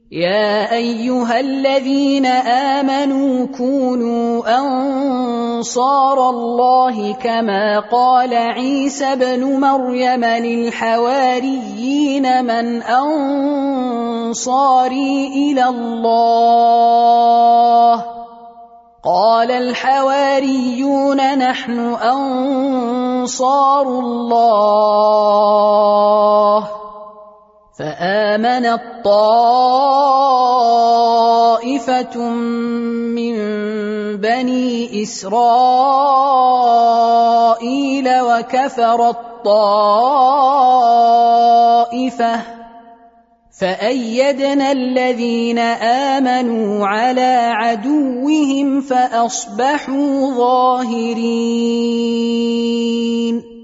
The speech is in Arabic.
يا أيها الذين آمنوا كونوا أنصار الله كما قال عيسى ابن مريم للحواريين من أنصاري إلى الله قال الحواريون نحن أنصار الله فآمنت طائفة من بني إسرائيل وكفرت طائفة فأيدنا الذين آمنوا على عدوهم فأصبحوا ظاهرين.